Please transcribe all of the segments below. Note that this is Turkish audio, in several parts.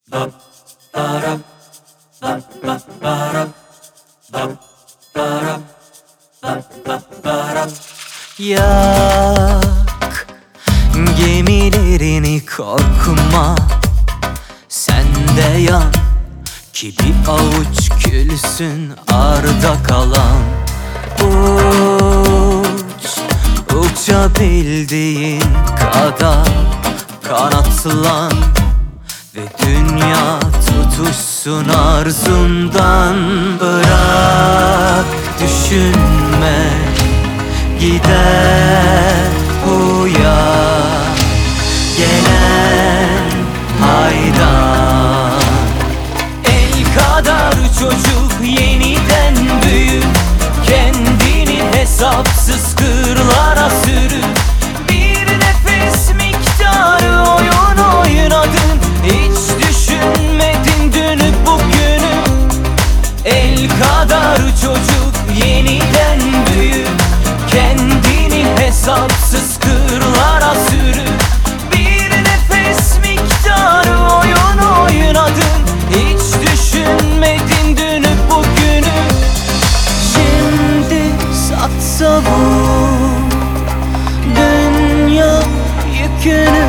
Yak gemilerini, korkma sen de yan, ki bir avuç külsün arda kalan. Uç, uçabildiğin kadar kanatlan ve dünya tutuşsun arzundan. Bırak düşünme, gider uyan, gelen haydan. El kadar çocuk yeniden büyür, kendini hesapsız kırlara sürür. Bir nefes miktarı oyun oynadın, hiç düşünmedin dünü bugünü. El kadar çocuk yeniden büyür, kendini hesapsız kırlara sürür. Bir nefes miktarı oyun oynadın, hiç düşünmedin dünü bugünü. Şimdi sat savur dünya yükünü.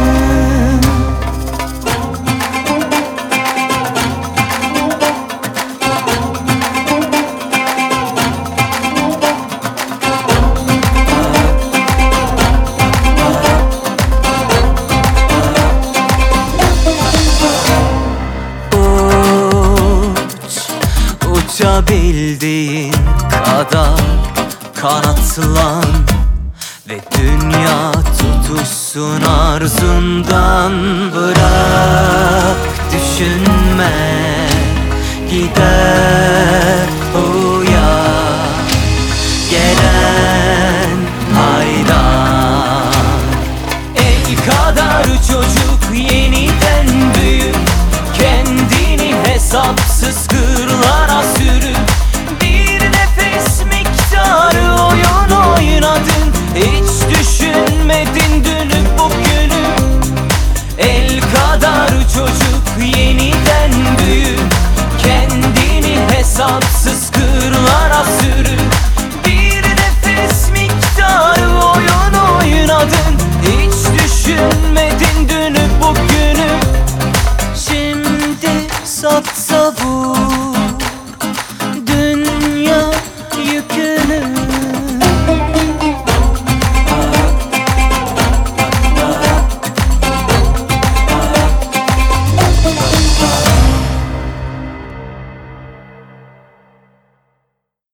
Uçabildiğin kadar kanatlan ve dünya tutuşsun arzundan. Bırak düşünme, gider uyan, gelen haydan. El kadar çocuk yeniden büyür, kendini hesapsız kırlara sürür. Bir nefes miktarı oyun oynadın, hiç düşünmedin dünü bugünü. El kadar çocuk yeniden büyür, kendini hesapsız kırlara sürür. Bir nefes miktarı oyun oynadın, hiç düşünmedin dünü bugünü. Şimdi sat savur